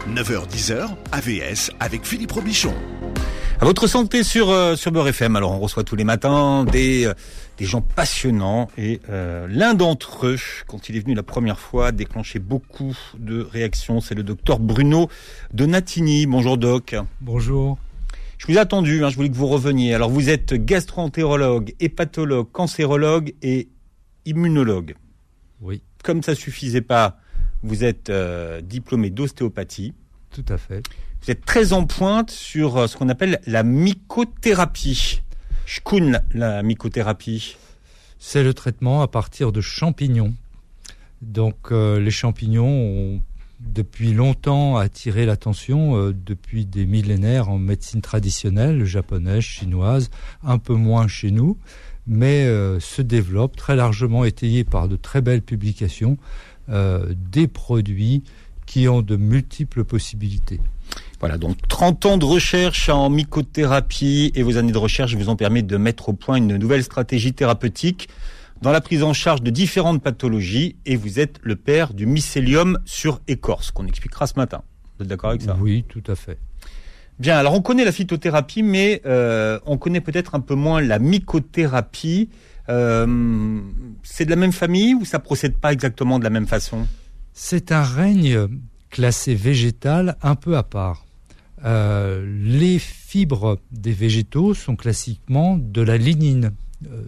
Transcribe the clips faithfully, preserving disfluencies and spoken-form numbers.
neuf heures dix heures, A V S avec Philippe Robichon. À votre santé sur euh, sur Beurre F M. Alors on reçoit tous les matins des euh, des gens passionnants et euh, l'un d'entre eux, quand il est venu la première fois, a déclenché beaucoup de réactions. C'est le docteur Bruno Donatini. Bonjour doc. Bonjour. Je vous ai attendu, hein, je voulais que vous reveniez. Alors vous êtes gastro-entérologue, hépatologue, cancérologue et immunologue. Oui. Comme ça suffisait pas, vous êtes euh, diplômé d'ostéopathie. Tout à fait. Vous êtes très en pointe sur euh, ce qu'on appelle la mycothérapie. Shkun, la, la mycothérapie. C'est le traitement à partir de champignons. Donc euh, les champignons ont depuis longtemps attiré l'attention, euh, depuis des millénaires en médecine traditionnelle, japonaise, chinoise, un peu moins chez nous, mais euh, se développent très largement, étayés par de très belles publications, euh, des produits qui ont de multiples possibilités. Voilà, donc trente ans de recherche en mycothérapie et vos années de recherche vous ont permis de mettre au point une nouvelle stratégie thérapeutique dans la prise en charge de différentes pathologies et vous êtes le père du mycélium sur écorce, qu'on expliquera ce matin. Vous êtes d'accord avec ça ? Oui, tout à fait. Bien, alors on connaît la phytothérapie, mais euh, on connaît peut-être un peu moins la mycothérapie. Euh, c'est de la même famille ou ça procède pas exactement de la même façon ? C'est un règne classé végétal un peu à part. Euh, les fibres des végétaux sont classiquement de la lignine, euh,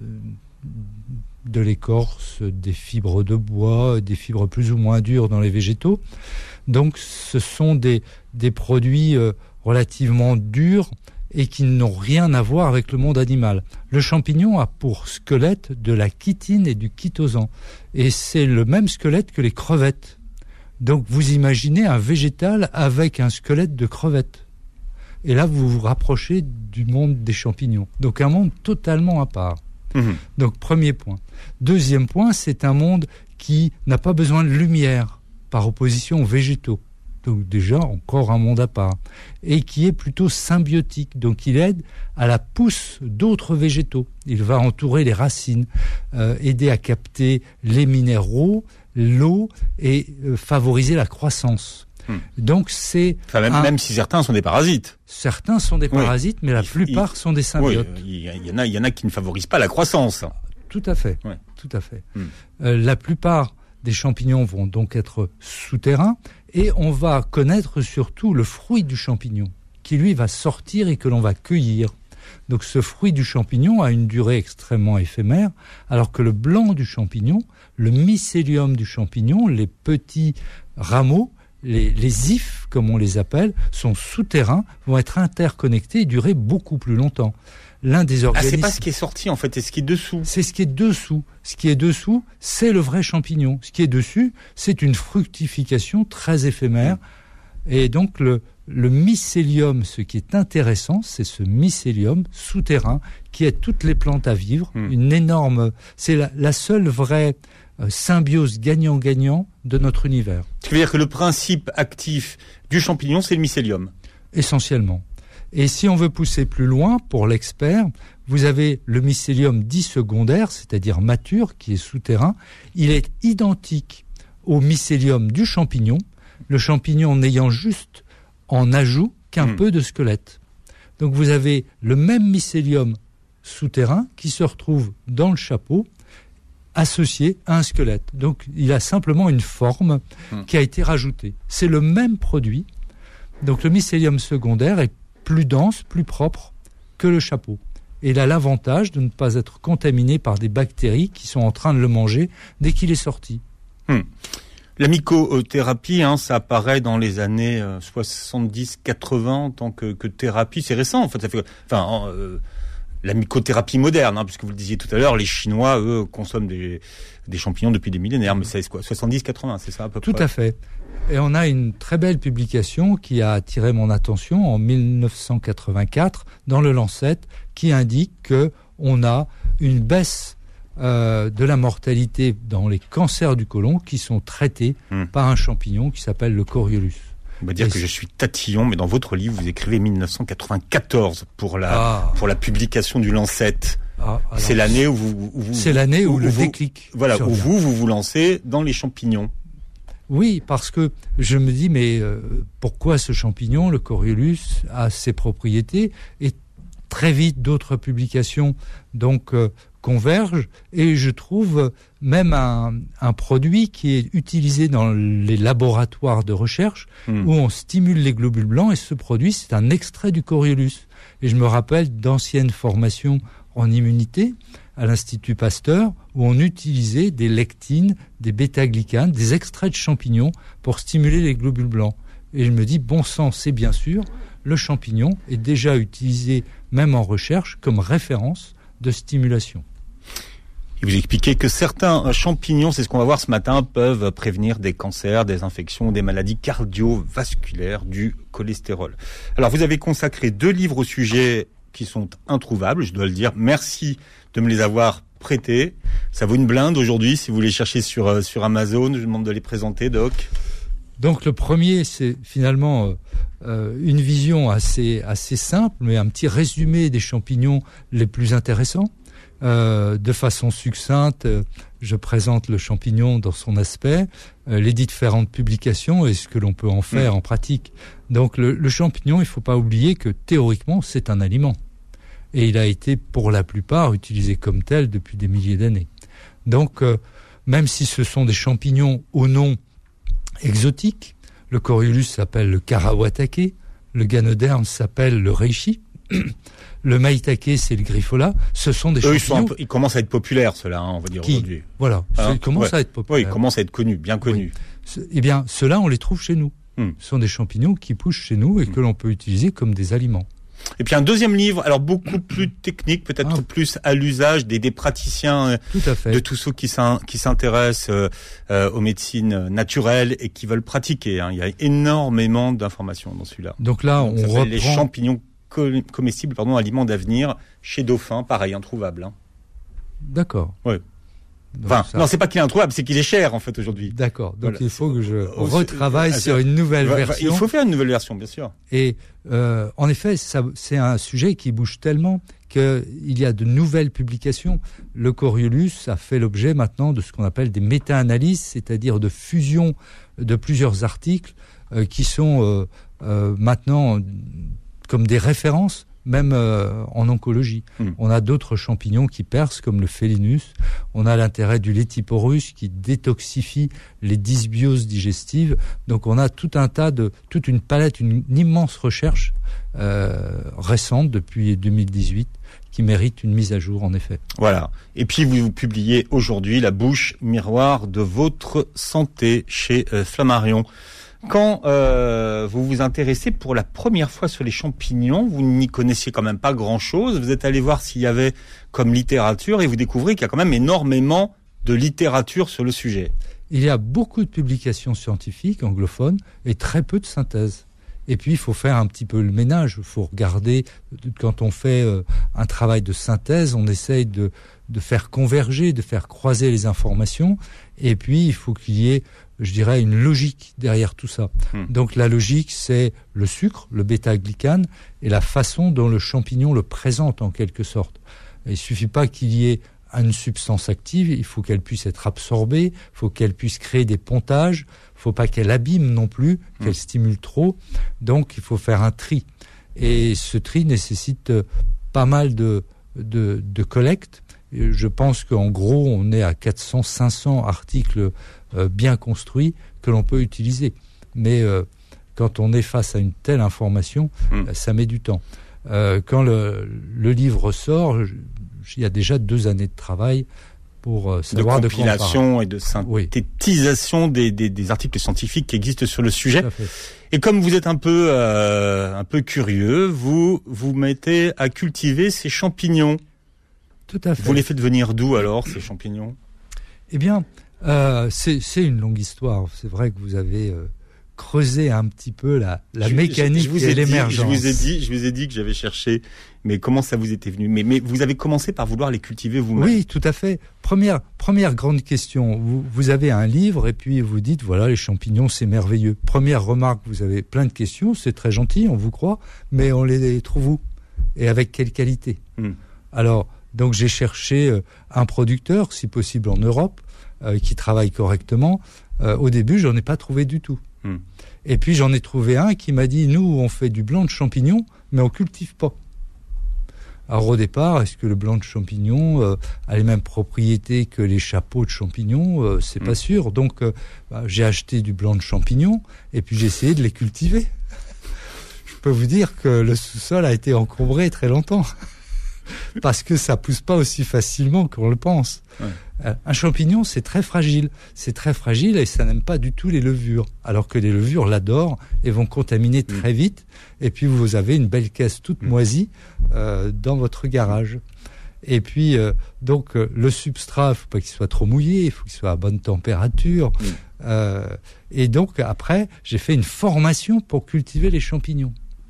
de l'écorce, des fibres de bois, des fibres plus ou moins dures dans les végétaux. Donc ce sont des, des produits euh, relativement durs et qui n'ont rien à voir avec le monde animal. Le champignon a pour squelette de la chitine et du chitosan. Et c'est le même squelette que les crevettes. Donc vous imaginez un végétal avec un squelette de crevette. Et là, vous vous rapprochez du monde des champignons. Donc un monde totalement à part. Mmh. Donc premier point. Deuxième point, c'est un monde qui n'a pas besoin de lumière par opposition aux végétaux. Donc déjà, encore un monde à part. Et qui est plutôt symbiotique. Donc il aide à la pousse d'autres végétaux. Il va entourer les racines, euh, aider à capter les minéraux, l'eau et euh, favoriser la croissance. Hum. Donc c'est enfin, même, un... même si certains sont des parasites. Certains sont des parasites, oui. mais la il, plupart il, sont des symbiotes. Oui, il y en a, il y en a qui ne favorisent pas la croissance. Tout à fait. Ouais. Tout à fait. Hum. Euh, la plupart des champignons vont donc être souterrains et on va connaître surtout le fruit du champignon qui lui va sortir et que l'on va cueillir. Donc ce fruit du champignon a une durée extrêmement éphémère, alors que le blanc du champignon, le mycélium du champignon, les petits rameaux, les, les ifs comme on les appelle, sont souterrains, vont être interconnectés et durer beaucoup plus longtemps. L'un des organismes... Ah, c'est pas ce qui est sorti en fait, c'est ce qui est dessous. C'est ce qui est dessous. Ce qui est dessous, c'est le vrai champignon. Ce qui est dessus, c'est une fructification très éphémère. Et donc le... Le mycélium, ce qui est intéressant, c'est ce mycélium souterrain qui aide toutes les plantes à vivre. Mmh. Une énorme, c'est la, la seule vraie euh, symbiose gagnant-gagnant de notre univers. Ce qui veut dire que le principe actif du champignon, c'est le mycélium. Essentiellement. Et si on veut pousser plus loin, pour l'expert, vous avez le mycélium dit secondaire, c'est-à-dire mature, qui est souterrain. Il est identique au mycélium du champignon, le champignon n'ayant juste en ajout qu'un mmh. peu de squelette. Donc vous avez le même mycélium souterrain qui se retrouve dans le chapeau associé à un squelette. Donc il a simplement une forme mmh. qui a été rajoutée. C'est le même produit. Donc le mycélium secondaire est plus dense, plus propre que le chapeau. Et il a l'avantage de ne pas être contaminé par des bactéries qui sont en train de le manger dès qu'il est sorti. Mmh. La mycothérapie, hein, ça apparaît dans les années euh, soixante-dix quatre-vingts en tant que, que thérapie. C'est récent, en fait. Ça fait, enfin, euh, la mycothérapie moderne, hein, puisque vous le disiez tout à l'heure, les Chinois, eux, consomment des, des champignons depuis des millénaires. Mais c'est quoi, soixante-dix quatre-vingts, c'est ça à peu tout près ? Tout à fait. Et on a une très belle publication qui a attiré mon attention en dix-neuf cent quatre-vingt-quatre dans le Lancet, qui indique que on a une baisse Euh, de la mortalité dans les cancers du côlon qui sont traités mmh. par un champignon qui s'appelle le Coriolus. On va dire Et que c'est... je suis tatillon, mais dans votre livre, vous écrivez dix-neuf cent quatre-vingt-quatorze pour la, ah. pour la publication du Lancet. Ah, c'est l'année où vous... Où vous c'est l'année où, où le vous, déclic. Voilà, où vous, vous vous lancez dans les champignons. Oui, parce que je me dis, mais euh, pourquoi ce champignon, le Coriolis, a ses propriétés? Et très vite, d'autres publications donc euh, convergent, et je trouve même un, un produit qui est utilisé dans les laboratoires de recherche mmh. où on stimule les globules blancs, et ce produit, c'est un extrait du Coriolis. Et je me rappelle d'anciennes formations en immunité à l'Institut Pasteur, où on utilisait des lectines, des bêta-glycanes, des extraits de champignons pour stimuler les globules blancs. Et je me dis, bon sang, c'est bien sûr, le champignon est déjà utilisé, même en recherche, comme référence de stimulation. Et vous expliquez que certains champignons, c'est ce qu'on va voir ce matin, peuvent prévenir des cancers, des infections, des maladies cardiovasculaires du cholestérol. Alors, vous avez consacré deux livres au sujet qui sont introuvables, je dois le dire. Merci de me les avoir prêtés. Ça vaut une blinde aujourd'hui si vous les cherchez sur, sur Amazon. Je vous demande de les présenter, Doc. Donc le premier, c'est finalement euh, une vision assez, assez simple, mais un petit résumé des champignons les plus intéressants. Euh, de façon succincte, euh, je présente le champignon dans son aspect, euh, les différentes publications et ce que l'on peut en faire mmh. en pratique. Donc le, le champignon, il ne faut pas oublier que théoriquement, c'est un aliment. Et il a été, pour la plupart, utilisé comme tel depuis des milliers d'années. Donc, euh, même si ce sont des champignons au nom exotique, le Coriolis s'appelle le Karawatake, le Ganoderme s'appelle le Reishi, le Maitake, c'est le Grifola. Ce sont des Eux, champignons... Ils, peu, ils commencent à être populaires, ceux-là, hein, on va dire qui, aujourd'hui. Voilà, hein ils commencent ouais. à être populaires. Oui, ils commencent à être connus, bien connus. Oui. Eh bien, ceux-là, on les trouve chez nous. Hmm. Ce sont des champignons qui poussent chez nous et hmm. que l'on peut utiliser comme des aliments. Et puis un deuxième livre, alors beaucoup plus technique, peut-être ah. plus à l'usage des, des praticiens, Tout à fait. de tous ceux qui, s'in, qui s'intéressent euh, euh, aux médecines naturelles et qui veulent pratiquer. Hein. Il y a énormément d'informations dans celui-là. Donc là, Donc, on reprend... les champignons comestibles, pardon, aliments d'avenir, chez Dauphin, pareil, introuvable. Hein. D'accord. Oui. Enfin, ça... non, c'est pas qu'il est introuvable, c'est qu'il est cher en fait aujourd'hui. D'accord. Donc voilà. il faut que je retravaille euh, sur une nouvelle va, version. Il faut faire une nouvelle version, bien sûr. Et euh, en effet, ça, c'est un sujet qui bouge tellement qu'il y a de nouvelles publications. Le Coriolis a fait l'objet maintenant de ce qu'on appelle des méta-analyses, c'est-à-dire de fusion de plusieurs articles euh, qui sont euh, euh, maintenant comme des références. Même euh, en oncologie. Mmh. On a d'autres champignons qui percent, comme le Felinus. On a l'intérêt du Lethiporus qui détoxifie les dysbioses digestives. Donc on a tout un tas de, toute une palette, une, une immense recherche euh, récente depuis deux mille dix-huit qui mérite une mise à jour en effet. Voilà. Et puis vous, vous publiez aujourd'hui La bouche miroir de votre santé chez euh, Flammarion. Quand euh, vous vous intéressez pour la première fois sur les champignons, vous n'y connaissiez quand même pas grand-chose. Vous êtes allé voir s'il y avait comme littérature et vous découvrez qu'il y a quand même énormément de littérature sur le sujet. Il y a beaucoup de publications scientifiques anglophones et très peu de synthèse. Et puis, il faut faire un petit peu le ménage. Il faut regarder, quand on fait euh, un travail de synthèse, on essaye de, de faire converger, de faire croiser les informations. Et puis, il faut qu'il y ait, je dirais, une logique derrière tout ça. Mmh. Donc, la logique, c'est le sucre, le bêta-glycane, et la façon dont le champignon le présente, en quelque sorte. Et il ne suffit pas qu'il y ait une substance active, il faut qu'elle puisse être absorbée, il faut qu'elle puisse créer des pontages, il ne faut pas qu'elle abîme non plus, qu'elle mmh. stimule trop. Donc, il faut faire un tri. Et ce tri nécessite pas mal de, de, de collecte. Je pense qu'en gros, on est à quatre cents à cinq cents articles euh, bien construits que l'on peut utiliser. Mais euh, quand on est face à une telle information, mmh. ça met du temps. Euh, quand le, le livre sort, il y a déjà deux années de travail pour euh, savoir de compilation et de synthétisation oui. des, des, des articles scientifiques qui existent sur le sujet. Et comme vous êtes un peu euh, un peu curieux, vous vous mettez à cultiver ces champignons. Tout à fait. Vous les faites venir d'où alors ces champignons ? Eh bien, euh, c'est, c'est une longue histoire. C'est vrai que vous avez euh, creusé un petit peu la, la je, mécanique je, je et l'émergence. Dit, je vous ai dit, je vous ai dit que j'avais cherché. Mais comment ça vous était venu ? mais, mais vous avez commencé par vouloir les cultiver vous-même. Oui, tout à fait. Première, première grande question. Vous, vous avez un livre et puis vous dites, voilà, les champignons, c'est merveilleux. Première remarque, vous avez plein de questions, c'est très gentil, on vous croit, mais on les trouve où ? Et avec quelle qualité ? hmm. Alors, donc j'ai cherché un producteur, si possible en Europe, euh, qui travaille correctement. Euh, au début, j'en ai pas trouvé du tout. Mmh. Et puis j'en ai trouvé un qui m'a dit, nous, on fait du blanc de champignon, mais on cultive pas. Alors au départ, est-ce que le blanc de champignon euh, a les mêmes propriétés que les chapeaux de champignons euh, C'est mmh. pas sûr. Donc euh, bah, j'ai acheté du blanc de champignon et puis j'ai essayé de les cultiver. Je peux vous dire que le sous-sol a été encombré très longtemps parce que ça pousse pas aussi facilement qu'on le pense. Ouais. Euh, un champignon, c'est très fragile. C'est très fragile et ça n'aime pas du tout les levures. Alors que les levures l'adorent et vont contaminer très mmh. vite. Et puis vous avez une belle caisse toute mmh. moisie euh, dans votre garage. Et puis euh, donc euh, le substrat, il faut pas qu'il soit trop mouillé, il faut qu'il soit à bonne température. Mmh. Euh, et donc après, j'ai fait une formation pour cultiver les champignons.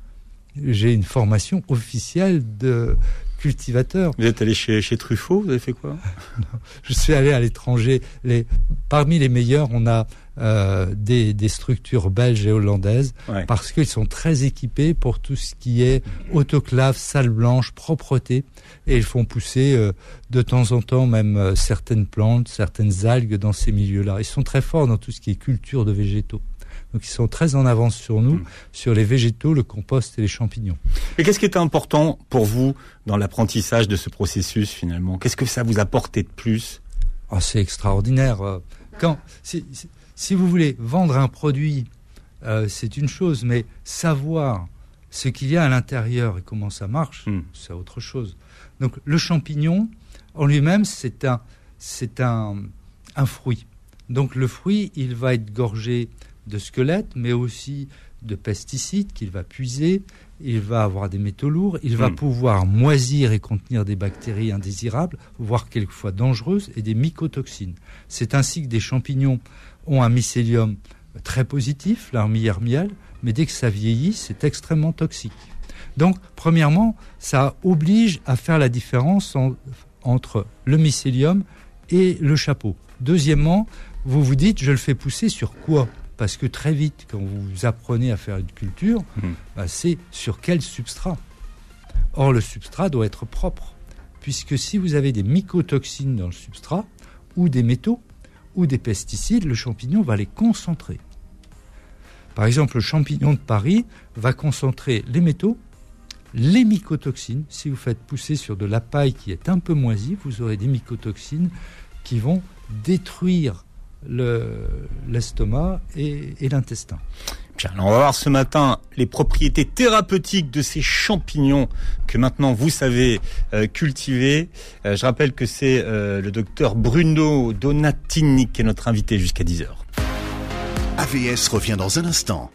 J'ai une formation officielle de cultivateur. Vous êtes allé chez, chez Truffaut, vous avez fait quoi? Non, je suis allé à l'étranger. Les, parmi les meilleurs, on a euh, des, des structures belges et hollandaises, ouais. parce qu'ils sont très équipés pour tout ce qui est autoclave, salle blanche, propreté, et ils font pousser euh, de temps en temps même euh, certaines plantes, certaines algues dans ces milieux-là. Ils sont très forts dans tout ce qui est culture de végétaux. Donc ils sont très en avance sur nous, mmh. sur les végétaux, le compost et les champignons. Et qu'est-ce qui est important pour vous dans l'apprentissage de ce processus finalement? Qu'est-ce que ça vous a apporté de plus? Oh, c'est extraordinaire. Quand, si, si, si vous voulez vendre un produit, euh, c'est une chose, mais savoir ce qu'il y a à l'intérieur et comment ça marche, mmh. c'est autre chose. Donc le champignon, en lui-même, c'est un, c'est un, un fruit. Donc le fruit, il va être gorgé de squelettes, mais aussi de pesticides qu'il va puiser. Il va avoir des métaux lourds. Il va mmh. pouvoir moisir et contenir des bactéries indésirables, voire quelquefois dangereuses, et des mycotoxines. C'est ainsi que des champignons ont un mycélium très positif, l'armillère miel, mais dès que ça vieillit, c'est extrêmement toxique. Donc, premièrement, ça oblige à faire la différence en, entre le mycélium et le chapeau. Deuxièmement, vous vous dites, je le fais pousser sur quoi ? Parce que très vite, quand vous apprenez à faire une culture, mmh. bah, c'est sur quel substrat. Or, le substrat doit être propre. Puisque si vous avez des mycotoxines dans le substrat, ou des métaux, ou des pesticides, le champignon va les concentrer. Par exemple, le champignon de Paris va concentrer les métaux, les mycotoxines. Si vous faites pousser sur de la paille qui est un peu moisie, vous aurez des mycotoxines qui vont détruire Le, l'estomac et, et l'intestin. Bien, alors on va voir ce matin les propriétés thérapeutiques de ces champignons que maintenant vous savez euh, cultiver. Euh, je rappelle que c'est euh, le docteur Bruno Donatini qui est notre invité jusqu'à dix heures. A V S revient dans un instant.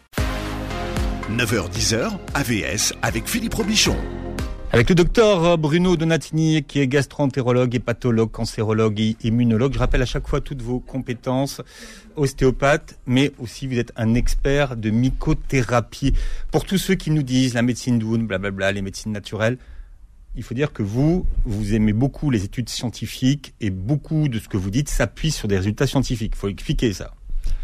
neuf heures dix heures, A V S avec Philippe Robichon. Avec le docteur Bruno Donatini, qui est gastro-entérologue, hépatologue, cancérologue et immunologue. Je rappelle à chaque fois toutes vos compétences, ostéopathe, mais aussi vous êtes un expert de mycothérapie. Pour tous ceux qui nous disent la médecine douce, blablabla, les médecines naturelles, il faut dire que vous, vous aimez beaucoup les études scientifiques et beaucoup de ce que vous dites s'appuie sur des résultats scientifiques. Il faut expliquer ça.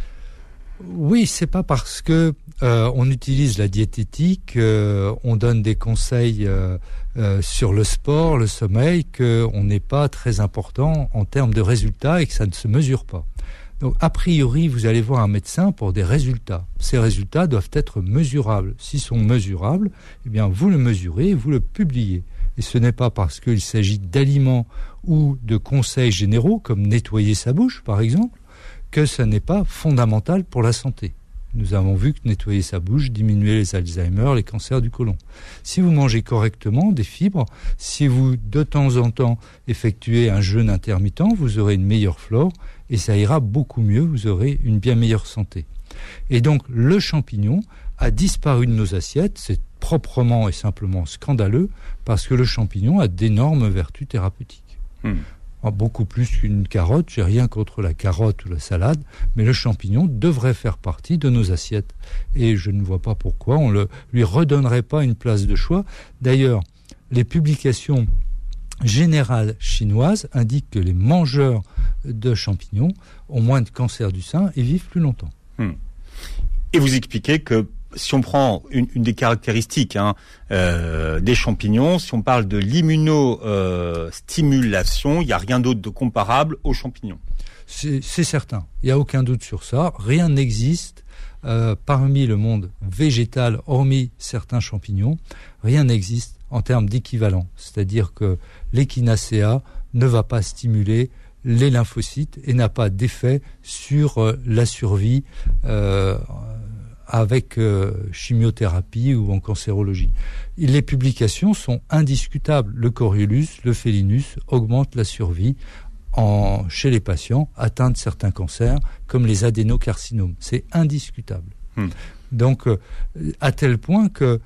Oui, c'est pas parce que euh, on utilise la diététique, euh, on donne des conseils euh, euh, sur le sport, le sommeil, qu'on n'est pas très important en termes de résultats et que ça ne se mesure pas. Donc, a priori, vous allez voir un médecin pour des résultats. Ces résultats doivent être mesurables. S'ils sont mesurables, eh bien, vous le mesurez et vous le publiez. Et ce n'est pas parce qu'il s'agit d'aliments ou de conseils généraux, comme nettoyer sa bouche, par exemple, que ça n'est pas fondamental pour la santé. Nous avons vu que nettoyer sa bouche diminuait les Alzheimer, les cancers du côlon. Si vous mangez correctement des fibres, si vous de temps en temps effectuez un jeûne intermittent, vous aurez une meilleure flore et ça ira beaucoup mieux, vous aurez une bien meilleure santé. Et donc le champignon a disparu de nos assiettes, c'est proprement et simplement scandaleux parce que le champignon a d'énormes vertus thérapeutiques. Mmh. Beaucoup plus qu'une carotte, j'ai rien contre la carotte ou la salade, mais le champignon devrait faire partie de nos assiettes. Et je ne vois pas pourquoi on ne lui redonnerait pas une place de choix. D'ailleurs, les publications générales chinoises indiquent que les mangeurs de champignons ont moins de cancer du sein et vivent plus longtemps. Hmm. Et vous expliquez que si on prend une, une des caractéristiques hein, euh, des champignons, si on parle de l'immunostimulation, euh, il n'y a rien d'autre de comparable aux champignons. c'est, c'est certain. Il n'y a aucun doute sur ça. Rien n'existe euh, parmi le monde végétal, hormis certains champignons. Rien n'existe en termes d'équivalent. C'est-à-dire que l'échinacea ne va pas stimuler les lymphocytes et n'a pas d'effet sur euh, la survie euh, avec euh, chimiothérapie ou en cancérologie. Et les publications sont indiscutables. Le Coriolus, le Félinus augmentent la survie en, chez les patients atteints de certains cancers, comme les adénocarcinomes. C'est indiscutable. Hmm. Donc, euh, à tel point que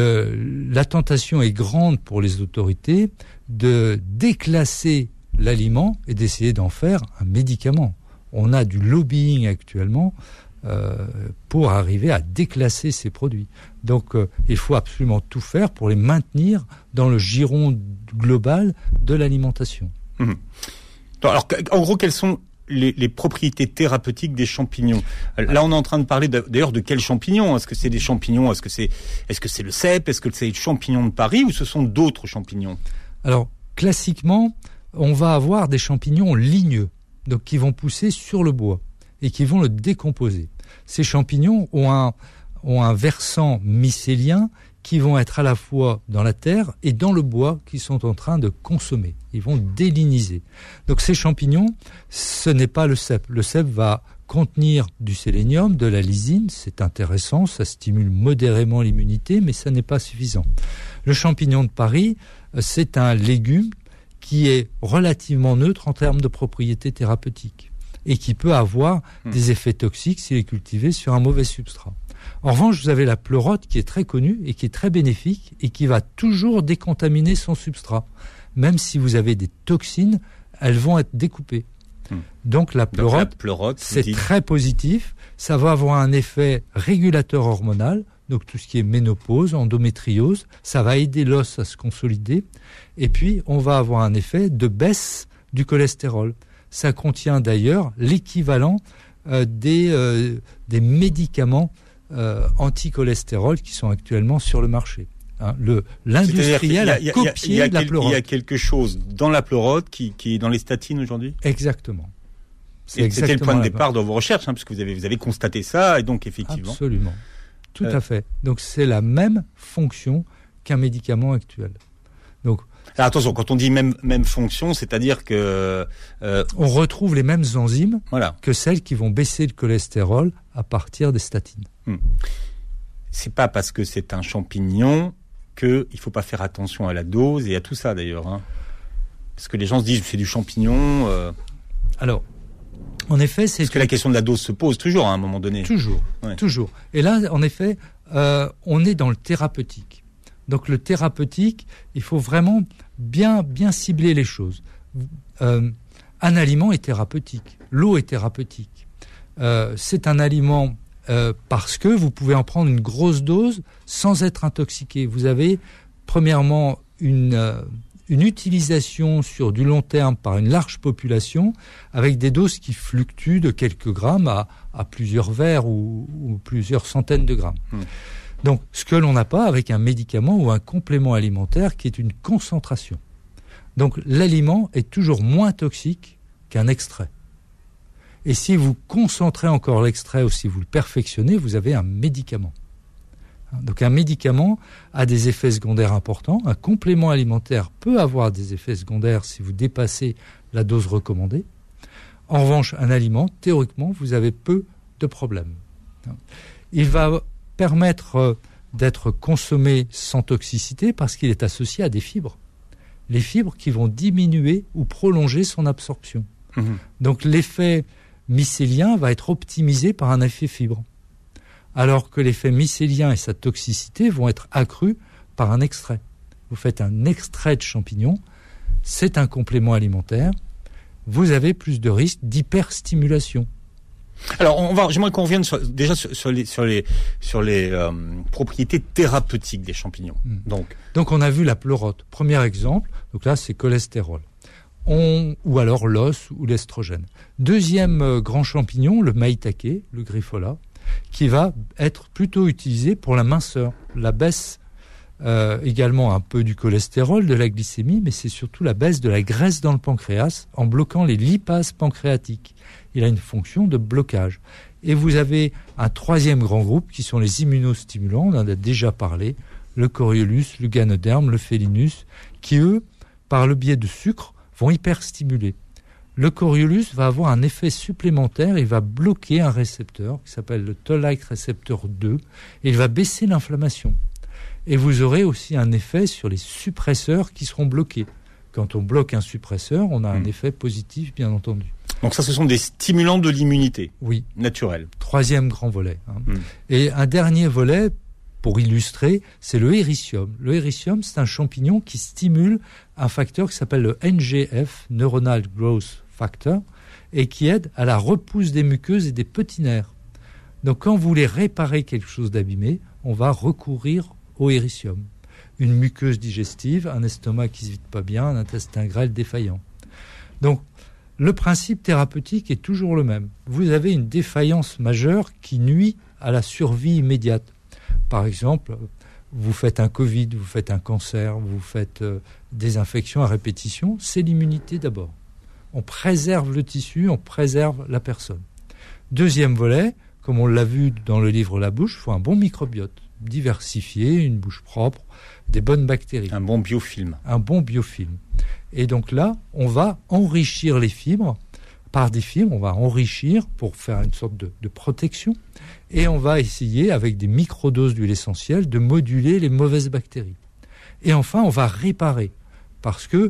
le, la tentation est grande pour les autorités de déclasser l'aliment et d'essayer d'en faire un médicament. On a du lobbying actuellement euh, pour arriver à déclasser ces produits. Donc euh, il faut absolument tout faire pour les maintenir dans le giron global de l'alimentation. Mmh. Alors, en gros, quelles sont les, les propriétés thérapeutiques des champignons? Là, on est en train de parler de, d'ailleurs de quels champignons? Est-ce que c'est des champignons? Est-ce que c'est, est-ce que c'est le cèpe? Est-ce que c'est les champignons de Paris ou ce sont d'autres champignons? Alors, classiquement, on va avoir des champignons ligneux, donc qui vont pousser sur le bois et qui vont le décomposer. Ces champignons ont un, ont un versant mycélien qui vont être à la fois dans la terre et dans le bois qu'ils sont en train de consommer. Ils vont déliniser. Donc ces champignons, ce n'est pas le cèpe. Le cèpe va contenir du sélénium, de la lysine, c'est intéressant, ça stimule modérément l'immunité, mais ça n'est pas suffisant. Le champignon de Paris, c'est un légume qui est relativement neutre en termes de propriétés thérapeutiques et qui peut avoir mmh. des effets toxiques s'il est cultivé sur un mauvais substrat. En revanche, vous avez la pleurote qui est très connue et qui est très bénéfique et qui va toujours décontaminer son substrat. Même si vous avez des toxines, elles vont être découpées. Mmh. Donc la pleurote, Donc, la pleurote c'est dit... très positif. Ça va avoir un effet régulateur hormonal. Donc tout ce qui est ménopause, endométriose, ça va aider l'os à se consolider. Et puis, on va avoir un effet de baisse du cholestérol. Ça contient d'ailleurs l'équivalent euh, des, euh, des médicaments euh, anti-cholestérol qui sont actuellement sur le marché. Hein, le, l'industriel a, a, a copié a, a, a, la pleurote. Il y a quelque chose dans la pleurote qui, qui est dans les statines aujourd'hui ? Exactement. C'est exactement C'était le point de départ dans vos recherches, hein, puisque vous avez, vous avez constaté ça, et donc effectivement... Absolument. Tout euh, à fait. Donc c'est la même fonction qu'un médicament actuel. Donc alors, attention, quand on dit même même fonction, c'est-à-dire que euh, on retrouve les mêmes enzymes voilà. que celles qui vont baisser le cholestérol à partir des statines. Hmm. C'est pas parce que c'est un champignon que il faut pas faire attention à la dose et à tout ça d'ailleurs. Hein. Parce que les gens se disent c'est du champignon. Euh... Alors. En effet, c'est... Parce que la question de la dose se pose toujours à un moment donné. Toujours, ouais. toujours. Et là, en effet, euh, on est dans le thérapeutique. Donc le thérapeutique, il faut vraiment bien, bien cibler les choses. Euh, un aliment est thérapeutique. L'eau est thérapeutique. Euh, c'est un aliment euh, parce que vous pouvez en prendre une grosse dose sans être intoxiqué. Vous avez, premièrement, une... Euh, une utilisation sur du long terme par une large population avec des doses qui fluctuent de quelques grammes à, à plusieurs verres ou, ou plusieurs centaines de grammes. Mmh. Donc, ce que l'on n'a pas avec un médicament ou un complément alimentaire qui est une concentration. Donc, l'aliment est toujours moins toxique qu'un extrait. Et si vous concentrez encore l'extrait ou si vous le perfectionnez, vous avez un médicament. Donc un médicament a des effets secondaires importants. Un complément alimentaire peut avoir des effets secondaires si vous dépassez la dose recommandée. En revanche, un aliment, théoriquement, vous avez peu de problèmes. Il va permettre d'être consommé sans toxicité parce qu'il est associé à des fibres. Les fibres qui vont diminuer ou prolonger son absorption. Mmh. Donc l'effet mycélien va être optimisé par un effet fibre. Alors que l'effet mycélien et sa toxicité vont être accrus par un extrait. Vous faites un extrait de champignon, c'est un complément alimentaire, vous avez plus de risques d'hyperstimulation. Alors, on va, j'aimerais qu'on revienne sur, déjà sur, sur les, sur les, sur les euh, propriétés thérapeutiques des champignons. Mmh. Donc. Donc, on a vu la pleurote. Premier exemple, donc là, c'est cholestérol. On, ou alors l'os ou l'estrogène. Deuxième euh, grand champignon, le maïtake, le grifola, qui va être plutôt utilisé pour la minceur, la baisse euh, également un peu du cholestérol, de la glycémie, mais c'est surtout la baisse de la graisse dans le pancréas en bloquant les lipases pancréatiques. Il a une fonction de blocage. Et vous avez un troisième grand groupe qui sont les immunostimulants, on en a déjà parlé, le Coriolus, le Ganoderme, le Félinus, qui eux, par le biais de sucre, vont hyperstimuler. Le Coriolus va avoir un effet supplémentaire, il va bloquer un récepteur qui s'appelle le Toll-like récepteur deux, et il va baisser l'inflammation. Et vous aurez aussi un effet sur les suppresseurs qui seront bloqués. Quand on bloque un suppresseur, on a un mmh. effet positif, bien entendu. Donc ça, ce sont des stimulants de l'immunité. Oui. Naturels. Troisième grand volet. Hein. Mmh. Et un dernier volet, pour illustrer, c'est le héricium. Le héricium, c'est un champignon qui stimule un facteur qui s'appelle le N G F, Neuronal Growth Factor, et qui aide à la repousse des muqueuses et des petits nerfs. Donc quand vous voulez réparer quelque chose d'abîmé, on va recourir au héricium. Une muqueuse digestive, un estomac qui ne se vide pas bien, un intestin grêle défaillant. Donc le principe thérapeutique est toujours le même. Vous avez une défaillance majeure qui nuit à la survie immédiate. Par exemple, vous faites un Covid, vous faites un cancer, vous faites euh, des infections à répétition, c'est l'immunité d'abord. On préserve le tissu, on préserve la personne. Deuxième volet, comme on l'a vu dans le livre La Bouche, il faut un bon microbiote, diversifié, une bouche propre, des bonnes bactéries. Un bon biofilm. Un bon biofilm. Et donc là, on va enrichir les fibres. Par des fibres, on va enrichir pour faire une sorte de, de protection. Et on va essayer, avec des microdoses d'huile essentielle, de moduler les mauvaises bactéries. Et enfin, on va réparer. Parce que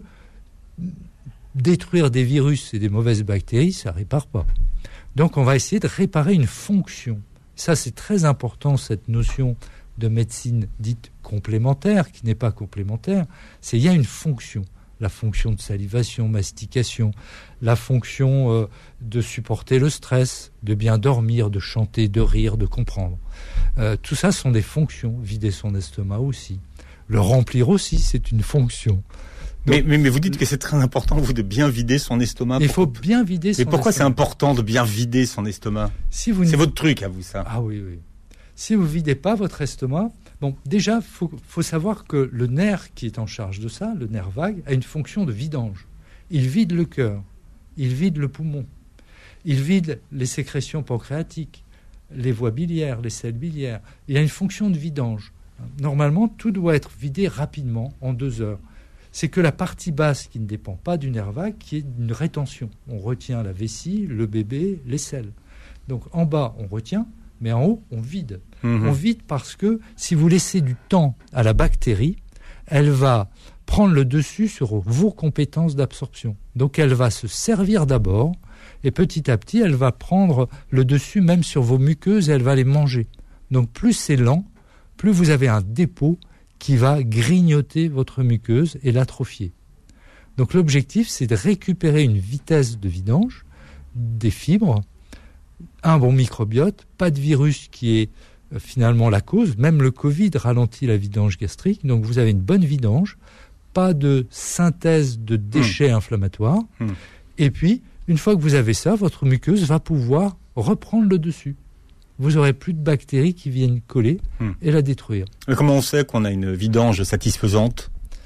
détruire des virus et des mauvaises bactéries, ça ne répare pas. Donc, on va essayer de réparer une fonction. Ça, c'est très important, cette notion de médecine dite complémentaire, qui n'est pas complémentaire. C'est il y a une fonction. La fonction de salivation, mastication, la fonction euh, de supporter le stress, de bien dormir, de chanter, de rire, de comprendre. Euh, tout ça sont des fonctions. Vider son estomac aussi. Le remplir aussi, c'est une fonction. Donc, mais, mais, mais vous dites que c'est très important, vous, de bien vider son estomac. Il faut bien vider son estomac. Mais pourquoi c'est important de bien vider son estomac ? Si vous C'est ne... votre truc à vous, ça. Ah oui, oui. Si vous ne videz pas votre estomac... Bon, déjà, il faut, faut savoir que le nerf qui est en charge de ça, le nerf vague, a une fonction de vidange. Il vide le cœur, il vide le poumon, il vide les sécrétions pancréatiques, les voies biliaires, les selles biliaires. Il a une fonction de vidange. Normalement, tout doit être vidé rapidement, en deux heures. C'est que la partie basse, qui ne dépend pas du nerf vague, qui est une rétention. On retient la vessie, le bébé, les selles. Donc en bas, on retient, mais en haut, on vide. Mmh. On vide parce que si vous laissez du temps à la bactérie, elle va prendre le dessus sur vos compétences d'absorption. Donc elle va se servir d'abord, et petit à petit, elle va prendre le dessus même sur vos muqueuses et elle va les manger. Donc plus c'est lent, plus vous avez un dépôt qui va grignoter votre muqueuse et l'atrophier. Donc l'objectif, c'est de récupérer une vitesse de vidange, des fibres, un bon microbiote, pas de virus qui est euh, finalement la cause. Même le Covid ralentit la vidange gastrique. Donc vous avez une bonne vidange, pas de synthèse de déchets mmh. inflammatoires. Mmh. Et puis, une fois que vous avez ça, votre muqueuse va pouvoir reprendre le dessus. Vous n'aurez plus de bactéries qui viennent coller mmh. et la détruire. Mais comment on sait qu'on a une vidange satisfaisante ?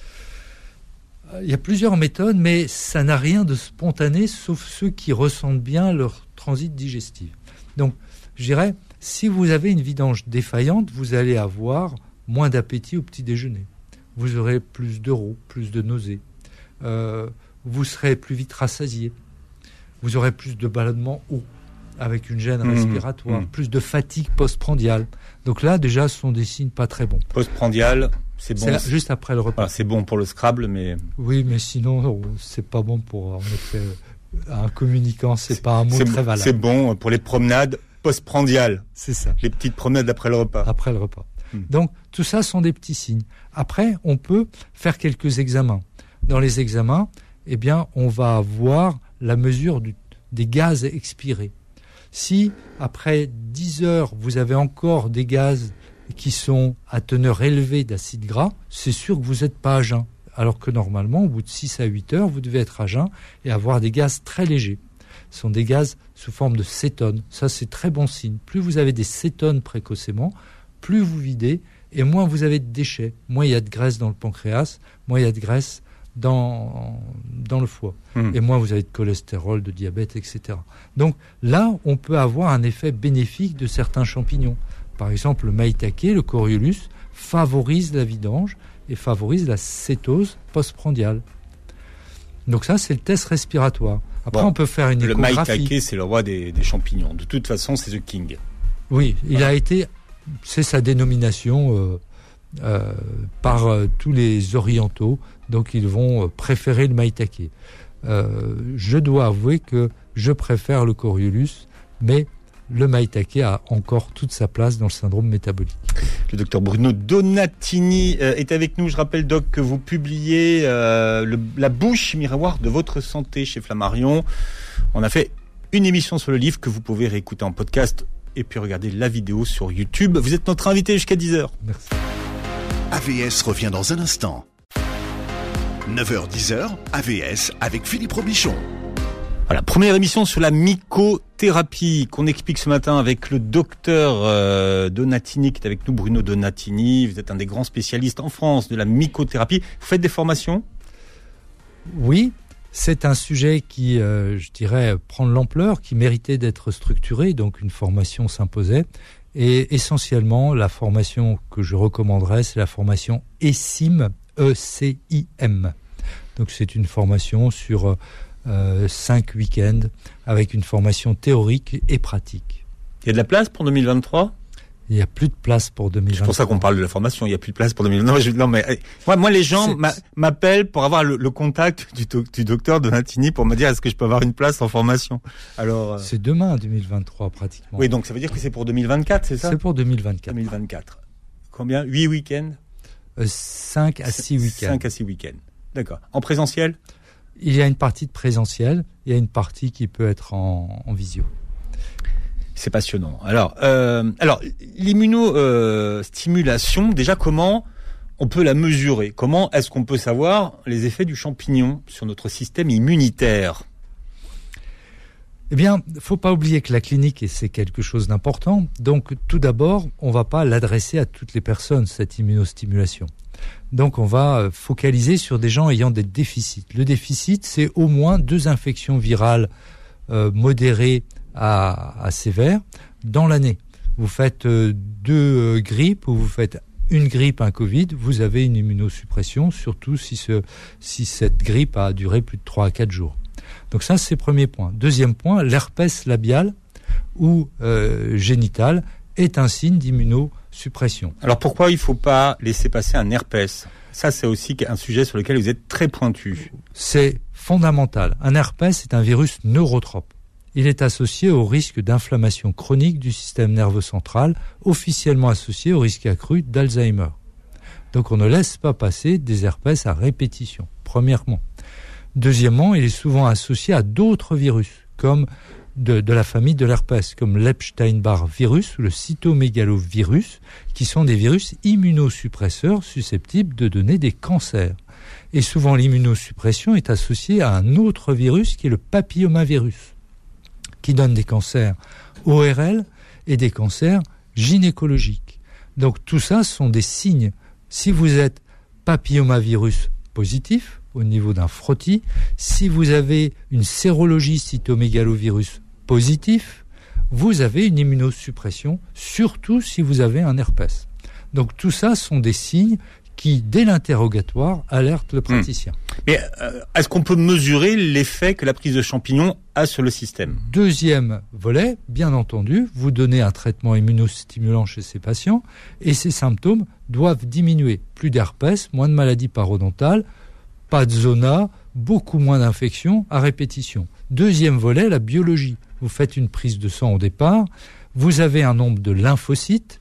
Il y a plusieurs méthodes, mais ça n'a rien de spontané, sauf ceux qui ressentent bien leur transit digestif. Donc, je dirais, si vous avez une vidange défaillante, vous allez avoir moins d'appétit au petit déjeuner. Vous aurez plus de roux, plus de nausées. Euh, vous serez plus vite rassasié. Vous aurez plus de ballonnement haut, avec une gêne mmh, respiratoire, mmh. plus de fatigue postprandiale. Donc là, déjà, ce sont des signes pas très bons. Postprandial, c'est bon. C'est juste après le repas. Ah, c'est bon pour le Scrabble, mais... Oui, mais sinon, c'est pas bon pour, en effet, un communicant, c'est, c'est pas un mot très valable. C'est bon pour les promenades postprandiales. C'est ça. Les petites promenades après le repas. Après le repas. Mmh. Donc, tout ça sont des petits signes. Après, on peut faire quelques examens. Dans les examens, eh bien, on va avoir la mesure du, des gaz expirés. Si, après dix heures, vous avez encore des gaz qui sont à teneur élevée d'acide gras, c'est sûr que vous n'êtes pas à jeun. Alors que normalement, au bout de six à huit heures, vous devez être à jeun et avoir des gaz très légers. Ce sont des gaz sous forme de cétone. Ça, c'est très bon signe. Plus vous avez des cétones précocement, plus vous videz, et moins vous avez de déchets. Moins il y a de graisse dans le pancréas, moins il y a de graisse dans, dans le foie. Mmh. Et moins vous avez de cholestérol, de diabète, et cetera. Donc là, on peut avoir un effet bénéfique de certains champignons. Par exemple, le maïtake, le Coriolus, favorise la vidange et favorise la cétose postprandiale. Donc ça, c'est le test respiratoire. Après, bon, on peut faire une le échographie. Le maïtake, c'est le roi des, des champignons. De toute façon, c'est the king. Oui, il voilà. a été... C'est sa dénomination euh, euh, par euh, tous les orientaux. Donc, ils vont euh, préférer le maïtake. Euh, je dois avouer que je préfère le Coriolus, mais le maïtake a encore toute sa place dans le syndrome métabolique. Le docteur Bruno Donatini euh, est avec nous. Je rappelle, Doc, que vous publiez euh, le, La bouche miroir de votre santé chez Flammarion. On a fait une émission sur le livre que vous pouvez réécouter en podcast et puis regarder la vidéo sur YouTube. Vous êtes notre invité jusqu'à dix heures. Merci. A V S revient dans un instant. neuf heures dix, A V S avec Philippe Robichon. Voilà, première émission sur la mycothérapie qu'on explique ce matin avec le docteur euh, Donatini qui est avec nous, Bruno Donatini. Vous êtes un des grands spécialistes en France de la mycothérapie. Vous faites des formations ? Oui, c'est un sujet qui, euh, je dirais, prend de l'ampleur, qui méritait d'être structuré, donc une formation s'imposait. Et essentiellement, la formation que je recommanderais, c'est la formation E C I M, E C I M. Donc c'est une formation sur... Euh, cinq week-ends avec une formation théorique et pratique. Il y a de la place pour deux mille vingt-trois ? Il n'y a plus de place pour deux mille vingt-trois. C'est pour ça qu'on parle de la formation. Il n'y a plus de place pour deux mille vingt-trois. Non, je, non mais moi, moi, les gens m'a, m'appellent pour avoir le, le contact du, du docteur Donatini pour me dire est-ce que je peux avoir une place en formation. Alors euh... c'est demain deux mille vingt-trois pratiquement. Oui, donc ça veut dire que c'est pour deux mille vingt-quatre, c'est ça ? C'est pour deux mille vingt-quatre. deux mille vingt-quatre. Combien ? huit week-ends ? euh, cinq à six week-ends. cinq à six week-ends. D'accord. En présentiel ? Il y a une partie de présentiel, il y a une partie qui peut être en, en visio. C'est passionnant. Alors, euh, alors l'immunostimulation, euh, déjà comment on peut la mesurer ? Comment est-ce qu'on peut savoir les effets du champignon sur notre système immunitaire ? Eh bien, il ne faut pas oublier que la clinique, c'est quelque chose d'important. Donc, tout d'abord, on ne va pas l'adresser à toutes les personnes, cette immunostimulation. Donc, on va focaliser sur des gens ayant des déficits. Le déficit, c'est au moins deux infections virales euh, modérées à, à sévères dans l'année. Vous faites euh, deux euh, grippes ou vous faites une grippe, un Covid, vous avez une immunosuppression, surtout si, ce, si cette grippe a duré plus de trois à quatre jours. Donc ça, c'est le premier point. Deuxième point, l'herpès labial ou euh, génital est un signe d'immunosuppression. Alors pourquoi il ne faut pas laisser passer un herpès ? Ça, c'est aussi un sujet sur lequel vous êtes très pointu. C'est fondamental. Un herpès est un virus neurotrope. Il est associé au risque d'inflammation chronique du système nerveux central, officiellement associé au risque accru d'Alzheimer. Donc on ne laisse pas passer des herpès à répétition, premièrement. Deuxièmement, il est souvent associé à d'autres virus, comme de, de la famille de l'herpès, comme l'Epstein-Barr virus ou le cytomégalovirus, qui sont des virus immunosuppresseurs susceptibles de donner des cancers. Et souvent, l'immunosuppression est associée à un autre virus qui est le papillomavirus, qui donne des cancers O R L et des cancers gynécologiques. Donc tout ça sont des signes. Si vous êtes papillomavirus positif, au niveau d'un frottis, si vous avez une sérologie cytomégalovirus positif, vous avez une immunosuppression, surtout si vous avez un herpès. Donc tout ça sont des signes qui, dès l'interrogatoire, alertent le praticien. Mmh. Mais euh, est-ce qu'on peut mesurer l'effet que la prise de champignons a sur le système ? Deuxième volet, bien entendu, vous donnez un traitement immunostimulant chez ces patients et ces symptômes doivent diminuer. Plus d'herpès, moins de maladies parodontales, pas de zona, beaucoup moins d'infections à répétition. Deuxième volet, la biologie. Vous faites une prise de sang au départ, vous avez un nombre de lymphocytes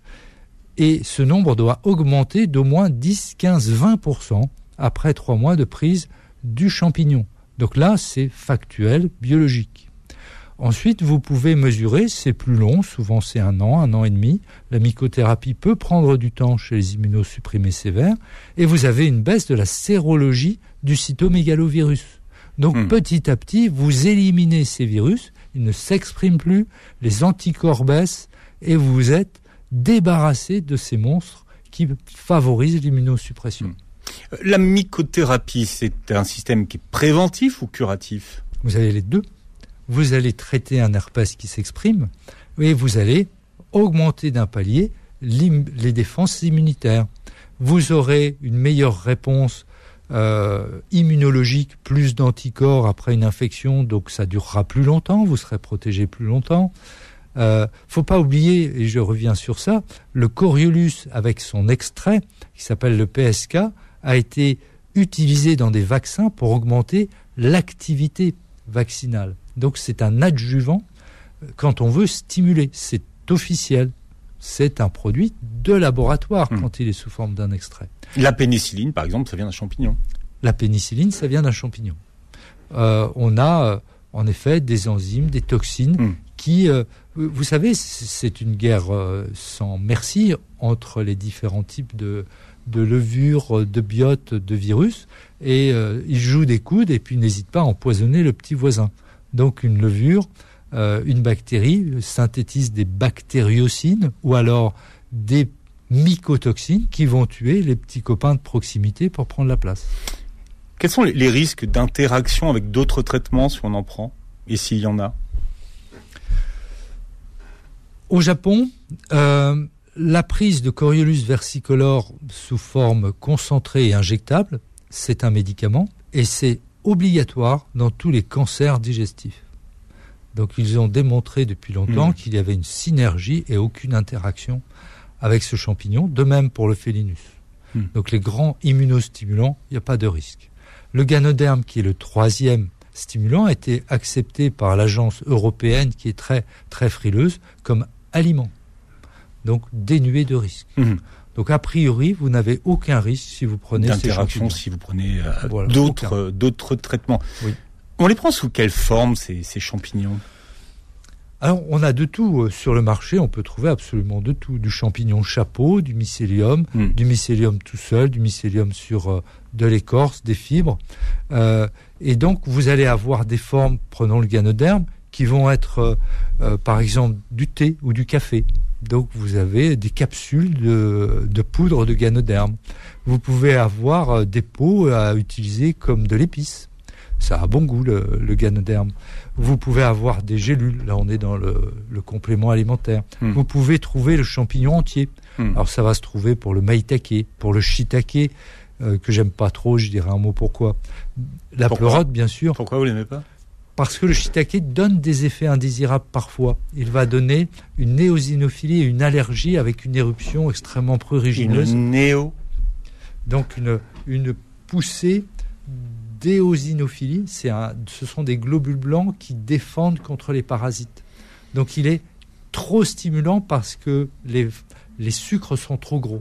et ce nombre doit augmenter d'au moins dix, quinze, vingt pour cent après trois mois de prise du champignon. Donc là, c'est factuel, biologique. Ensuite, vous pouvez mesurer, c'est plus long, souvent c'est un an, un an et demi. La mycothérapie peut prendre du temps chez les immunosupprimés sévères et vous avez une baisse de la sérologie du cytomégalovirus. Donc mmh. petit à petit, vous éliminez ces virus, ils ne s'expriment plus, les anticorps baissent et vous êtes débarrasser de ces monstres qui favorisent l'immunosuppression. Mmh. La mycothérapie, c'est un système qui est préventif ou curatif ? Vous avez les deux. Vous allez traiter un herpès qui s'exprime et vous allez augmenter d'un palier les défenses immunitaires. Vous aurez une meilleure réponse euh, immunologique, plus d'anticorps après une infection, donc ça durera plus longtemps, vous serez protégé plus longtemps. Euh, faut pas oublier, et je reviens sur ça, le Coriolus avec son extrait, qui s'appelle le P S K, a été utilisé dans des vaccins pour augmenter l'activité vaccinale. Donc c'est un adjuvant quand on veut stimuler, c'est officiel. C'est un produit de laboratoire mmh. quand il est sous forme d'un extrait. La pénicilline, par exemple, ça vient d'un champignon. La pénicilline, ça vient d'un champignon. Euh, on a, euh, en effet, des enzymes, des toxines mmh. qui... Euh, vous savez, c'est une guerre euh, sans merci entre les différents types de, de levures, de biotes, de virus. Et euh, ils jouent des coudes et puis n'hésitent pas à empoisonner le petit voisin. Donc une levure... Euh, une bactérie synthétise des bactériocines ou alors des mycotoxines qui vont tuer les petits copains de proximité pour prendre la place. Quels sont les risques d'interaction avec d'autres traitements si on en prend, et s'il y en a ? Au Japon, euh, la prise de Coriolus versicolor sous forme concentrée et injectable, c'est un médicament et c'est obligatoire dans tous les cancers digestifs. Donc ils ont démontré depuis longtemps mmh. qu'il y avait une synergie et aucune interaction avec ce champignon, de même pour le Félinus. Mmh. Donc les grands immunostimulants, il n'y a pas de risque. Le Ganoderm, qui est le troisième stimulant, a été accepté par l'agence européenne, qui est très, très frileuse, comme aliment. Donc dénué de risque. Mmh. Donc a priori, vous n'avez aucun risque si vous prenez ces champignons. Si vous prenez euh, voilà, d'autres, euh, d'autres traitements. Oui. On les prend sous quelle forme, ces, ces champignons ? Alors, on a de tout. Sur le marché, on peut trouver absolument de tout. Du champignon chapeau, du mycélium, mmh. du mycélium tout seul, du mycélium sur euh, de l'écorce, des fibres. Euh, et donc, vous allez avoir des formes, prenons le Ganoderm, qui vont être, euh, euh, par exemple, du thé ou du café. Donc, vous avez des capsules de, de poudre de Ganoderm. Vous pouvez avoir euh, des pots à utiliser comme de l'épice. Ça a bon goût, le, le Ganoderm. Vous pouvez avoir des gélules. Là, on est dans le, le complément alimentaire. Mmh. Vous pouvez trouver le champignon entier. Mmh. Alors, ça va se trouver pour le maïtake, pour le shiitake, euh, que j'aime pas trop, je dirais un mot pourquoi. La pourquoi pleurote, bien sûr. Pourquoi vous l'aimez pas ? Parce que le shiitake donne des effets indésirables parfois. Il va donner une néosinophilie et une allergie avec une éruption extrêmement prurigineuse. Une néo Donc, une, une poussée d'éosinophilie, c'est un, ce sont des globules blancs qui défendent contre les parasites. Donc il est trop stimulant parce que les, les sucres sont trop gros.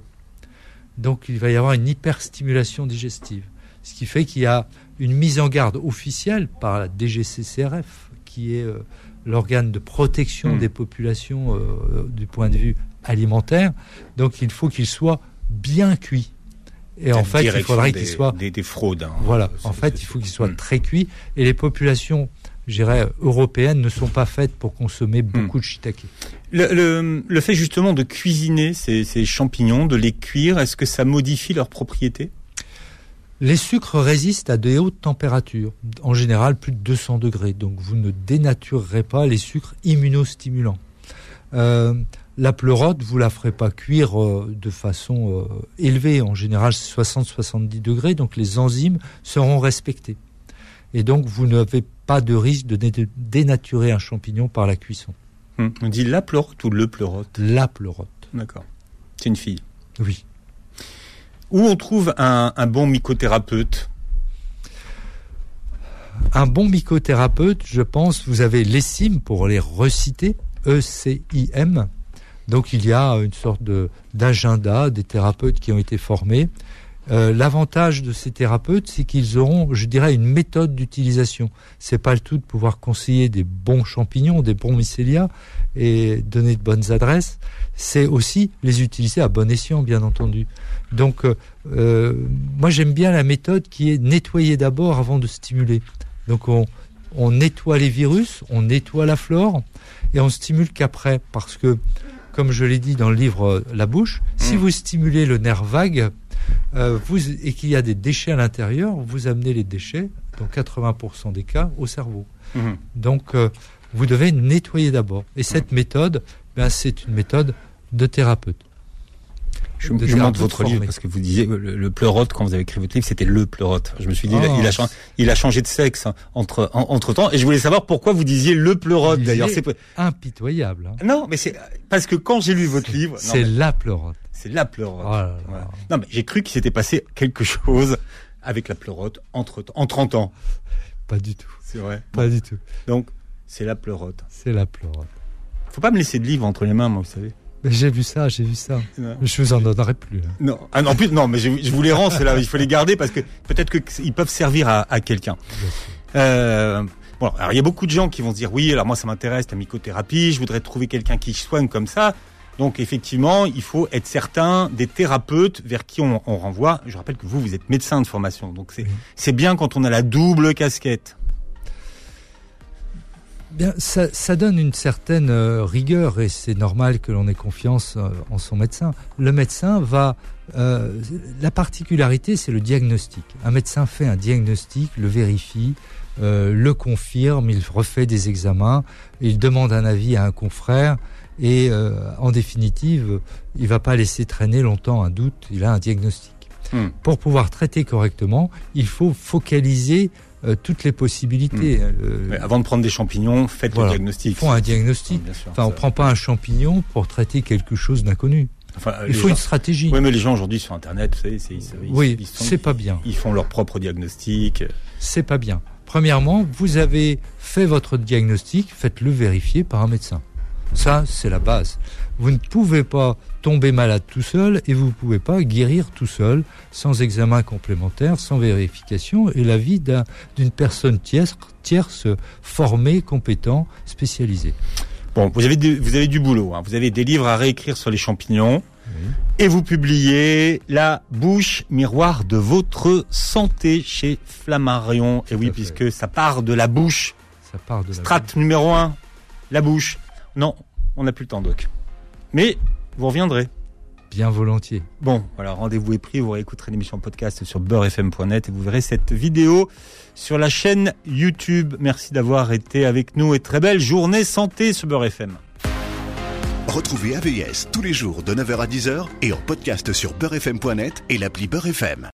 Donc il va y avoir une hyperstimulation digestive. Ce qui fait qu'il y a une mise en garde officielle par la D G C C R F, qui est euh, l'organe de protection mmh. des populations euh, du point de vue alimentaire. Donc il faut qu'il soit bien cuit. Et en fait, il faudrait qu'il soit des, des fraudes. Hein. Voilà. En fait, il faut qu'il soit mmh. très cuit. Et les populations, je dirais, européennes ne sont pas faites pour consommer beaucoup mmh. de shiitake. Le, le, le fait justement de cuisiner ces, ces champignons, de les cuire, est-ce que ça modifie leurs propriétés ? Les sucres résistent à de hautes températures, en général plus de deux cents degrés. Donc, vous ne dénaturerez pas les sucres immunostimulants. Euh, La pleurote, vous la ferez pas cuire euh, de façon euh, élevée. En général, c'est soixante à soixante-dix degrés, donc les enzymes seront respectées. Et donc, vous n'avez pas de risque de dé- dénaturer un champignon par la cuisson. Hum. On dit la pleurote ou le pleurote ? La pleurote. D'accord. C'est une fille ? Oui. Où on trouve un, un bon mycothérapeute ? Un bon mycothérapeute, je pense, vous avez l'E C I M pour les reciter, E C I M. Donc il y a une sorte de, d'agenda des thérapeutes qui ont été formés. Euh, l'avantage de ces thérapeutes, c'est qu'ils auront, je dirais, une méthode d'utilisation. C'est pas le tout de pouvoir conseiller des bons champignons, des bons mycélias et donner de bonnes adresses. C'est aussi les utiliser à bon escient, bien entendu. Donc euh, moi j'aime bien la méthode qui est nettoyer d'abord avant de stimuler. Donc on, on nettoie les virus, on nettoie la flore et on stimule qu'après, parce que comme je l'ai dit dans le livre La bouche, mmh. si vous stimulez le nerf vague euh, vous, et qu'il y a des déchets à l'intérieur, vous amenez les déchets, dans quatre-vingts pour cent des cas, au cerveau. Mmh. Donc, euh, vous devez nettoyer d'abord. Et cette mmh. méthode, ben, c'est une méthode de thérapeute. Je, je montre votre formé. livre parce que vous disiez le, le pleurote, quand vous avez écrit votre livre, c'était le pleurote. Je me suis dit, oh, il, a, il, a, il a changé de sexe entre, en, entre temps. Et je voulais savoir pourquoi vous disiez le pleurote d'ailleurs. C'est impitoyable. Hein. Non, mais c'est parce que quand j'ai lu votre c'est, livre. C'est non, mais, la pleurote. C'est la pleurote. Oh là là. Voilà. Non, mais j'ai cru qu'il s'était passé quelque chose avec la pleurote entre, en trente ans. Pas du tout. C'est vrai. Pas bon. du tout. Donc, c'est la pleurote. C'est la pleurote. Faut pas me laisser de livre entre les mains, moi, vous savez. Mais j'ai vu ça, j'ai vu ça. Non. Je vous en donnerai plus. Hein. Non, ah, non, en plus, non, mais je, je vous les rends, ceux-là. Il faut les garder parce que peut-être que ils peuvent servir à, à quelqu'un. Euh, bon, alors il y a beaucoup de gens qui vont se dire oui, alors moi ça m'intéresse la mycothérapie, je voudrais trouver quelqu'un qui soigne comme ça. Donc effectivement, il faut être certain des thérapeutes vers qui on, on renvoie. Je rappelle que vous, vous êtes médecin de formation, donc c'est, oui. c'est bien quand on a la double casquette. Bien, ça, ça donne une certaine euh, rigueur et c'est normal que l'on ait confiance euh, en son médecin. Le médecin va... Euh, la particularité, c'est le diagnostic. Un médecin fait un diagnostic, le vérifie, euh, le confirme, il refait des examens, il demande un avis à un confrère et euh, en définitive, il ne va pas laisser traîner longtemps un doute, il a un diagnostic. Mmh. Pour pouvoir traiter correctement, il faut focaliser Euh, toutes les possibilités. Mmh. Euh, ouais, avant de prendre des champignons, faites voilà. le diagnostic. Il faut un diagnostic. Non, sûr, enfin, on ne prend pas un champignon pour traiter quelque chose d'inconnu. Enfin, il faut gens... une stratégie. Oui, mais les gens aujourd'hui sur Internet, vous savez, c'est, ils, oui, ils sont, c'est pas bien. Ils font leur propre diagnostic. C'est pas bien. Premièrement, vous avez fait votre diagnostic, faites-le vérifier par un médecin. Ça, c'est la base. Vous ne pouvez pas tomber malade tout seul et vous ne pouvez pas guérir tout seul, sans examen complémentaire, sans vérification et l'avis d'un, d'une personne tierce, tierce formée, compétente, spécialisée. Bon, vous avez, de, vous avez du boulot. Hein. Vous avez des livres à réécrire sur les champignons. Oui. Et vous publiez La bouche, miroir de votre santé chez Flammarion. Et oui, puisque ça part de la bouche. Ça part de la Strate bouche. Numéro un, la bouche. Non, on n'a plus le temps, Doc. Mais vous reviendrez. Bien volontiers. Bon, voilà, rendez-vous est pris. Vous réécouterez l'émission podcast sur beurre f m point net et vous verrez cette vidéo sur la chaîne YouTube. Merci d'avoir été avec nous et très belle journée santé sur Beurre F M. Retrouvez A V S tous les jours de neuf heures à dix heures et en podcast sur beurre f m point net et l'appli Beurre F M.